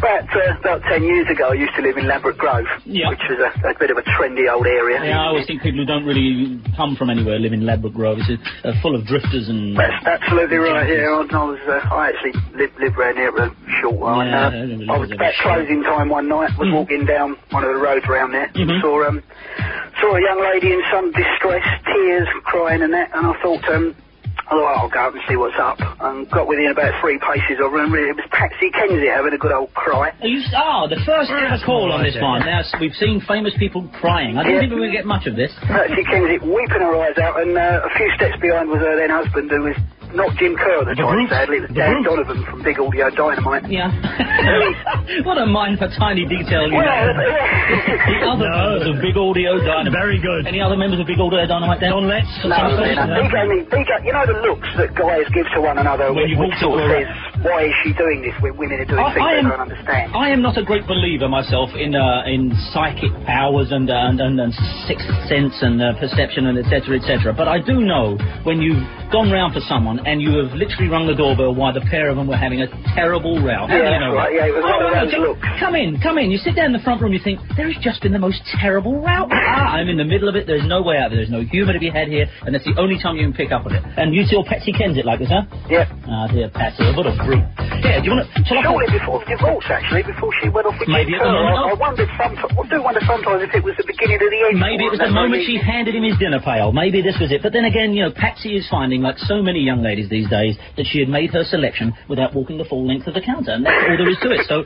About 10 years ago, I used to live in Ladbroke Grove, which was a bit of a trendy old area. Yeah, I always think people who don't really come from anywhere live in Ladbroke Grove. It's full of drifters and... That's absolutely right, yeah. I actually lived around here for a short while. Yeah, I was about closing time one night, was walking down one of the roads around there, saw a young lady in some distress, tears, crying and that, and I thought, I'll go up and see what's up. And got within about 3 paces of her, and it was Patsy Kensit having a good old cry. The first ever call on this one. Now, we've seen famous people crying. I didn't think we were going to get much of this. Patsy Kensit weeping her eyes out, and a few steps behind was her then husband, who was not Jim Kerr at the time, sadly. It was Dan Donovan from Big Audio Dynamite. Yeah. What a mind for tiny detail you have. The other members of Big Audio Dynamite. Very good. Any other members of Big Audio Dynamite there? John Letts? No. You know the looks that guys give to one another when which sort of says, why is she doing this when women are doing things they don't understand? I am not a great believer myself in psychic powers and sixth sense and perception and etc. But I do know when you've gone round for someone and you have literally rung the doorbell while the pair of them were having a terrible row. How do you know right. that? Yeah, it was one of those looks. Come in. You sit down in the front room, you think, there has just been the most terrible row. I'm in the middle of it, there's no way out, there's no humour to be had here, and that's the only time you can pick up on it. And you saw Patsy Kensit like this, huh? Yeah. Ah, dear Patsy, what a brute. Yeah, do you want to... Shortly before the divorce, actually, before she went off with Maybe Jim at the Kerr, moment. I wonder sometimes if it was the beginning of the end. Maybe it was the moment she handed him his dinner pail. Maybe this was it. But then again, Patsy is finding, like so many young ladies these days, that she had made her selection without walking the full length of the counter. And that's all there is to it. So